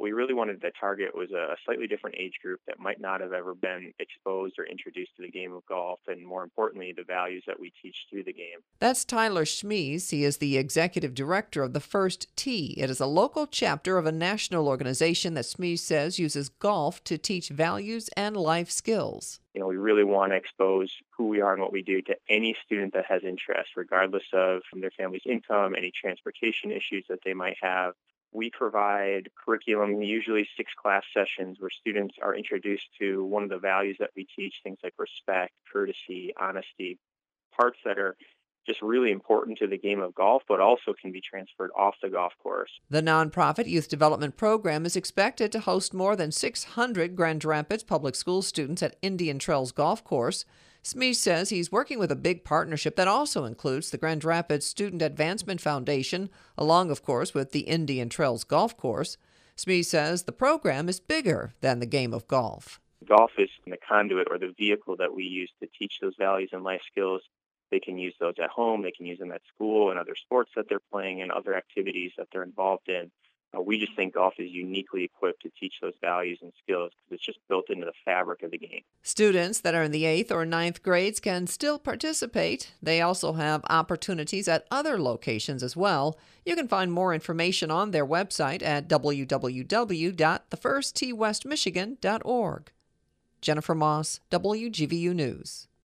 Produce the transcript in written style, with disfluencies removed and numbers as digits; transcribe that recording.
what we really wanted to target was a slightly different age group that might not have ever been exposed or introduced to the game of golf, and more importantly, the values that we teach through the game. That's Tyler Schmies. He is the executive director of the First Tee. It is a local chapter of a national organization that Schmies says uses golf to teach values and life skills. We really want to expose who we are and what we do to any student that has interest, regardless of their family's income, any transportation issues that they might have. We provide curriculum, usually 6 class sessions, where students are introduced to one of the values that we teach, things like respect, courtesy, honesty, parts that are just really important to the game of golf, but also can be transferred off the golf course. The nonprofit youth development program is expected to host more than 600 Grand Rapids Public School students at Indian Trails Golf Course. Smee says he's working with a big partnership that also includes the Grand Rapids Student Advancement Foundation, along, of course, with the Indian Trails Golf Course. Smee says the program is bigger than the game of golf. Golf is the conduit or the vehicle that we use to teach those values and life skills. They can use those at home, they can use them at school and other sports that they're playing and other activities that they're involved in. We just think golf is uniquely equipped to teach those values and skills because it's just built into the fabric of the game. Students that are in the 8th or ninth grades can still participate. They also have opportunities at other locations as well. You can find more information on their website at www.thefirsttwestmichigan.org. Jennifer Moss, WGVU News.